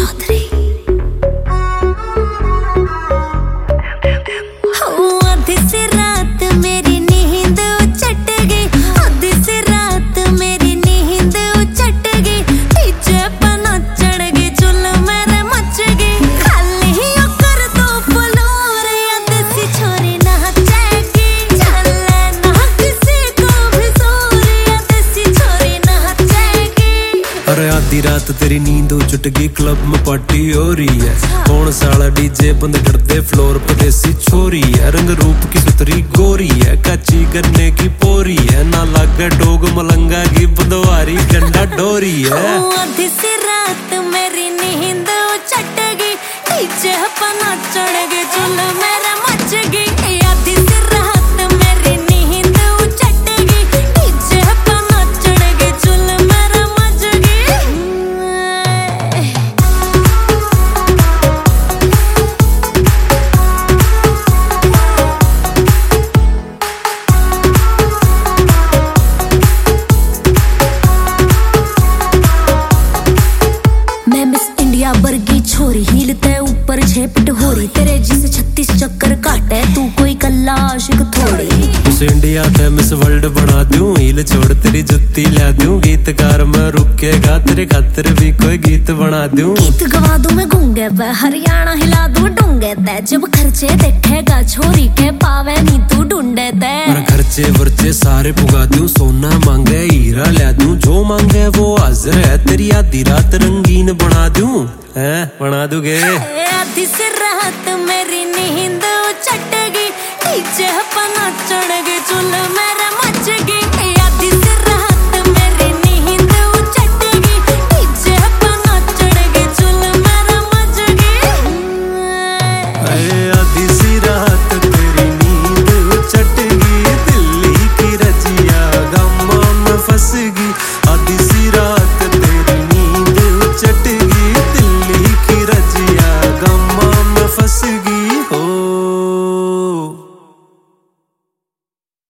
चौधरी। आधी सी रात मेरी नींद उचट गई, आधी सी रात मेरी नींद उचट गई, पीछे पना चढ़ गई, चुल मेरे मच गई, खाली यो कर दो फ्लोर, या देसी छोरी नाचेगी, चले ना किसी को भी जोर, या देसी छोरी नाचेगी। अरे आधी रात तेरी नींद उचट गई, क्लब में पार्टी हो रही है, कौन साला डीजे बंद कर दे, फ्लोर पे देसी छोरी है, रंग रूप की सुतरी गोरी है, कच्ची गन्ने की पोरी है, ना लागे डोग मलंगा की बंदवारी गंडा डोरी है। आधी सी रात मेरी नींद उचट गई, नीचे पना चढ़ गई, चुल मेरा मच गई, आधी सी रात मेरी नींद उचट गई, नीचे पना चढ़ गई, चुल मेरा मच गई। मैं मिस इंडिया वर्गी छोरी, हीलते ऊपर झेपट हो रही, तेरे जिसे 36 चक्कर काटे, तू कोई कल्ला आशिक थोड़ी। मिस इंडिया ते मिस वर्ल्ड बना दूं, हील छोड़ तेरी जुत्ती ला दूं, गीतकार में रुकेगा तेरे खातिर भी कोई गीत बना दूं। गीत गवा दूं मैं गूंगे पे, हरियाणा हिला दूं डूंगे ते, जब खर्चे देखेगा छोरी के पावे नी तू ढूंढे ते। और खर्चे वर्चे सारे पुगा दूं, सोना मांगे हीरा ला दूं, जो मांगे वो हाजिर है, तेरी आधी रात रंगीन बना दूं, हैं बना दूंगे। आधी सी रात मेरी नींद उचट गई, नीचे पना चढ़ गई, चुल मेरा मच गई, आधी सी रात मेरी नींद उचट गई, नीचे पना चढ़ गई, चुल मेरा मच गई। आधी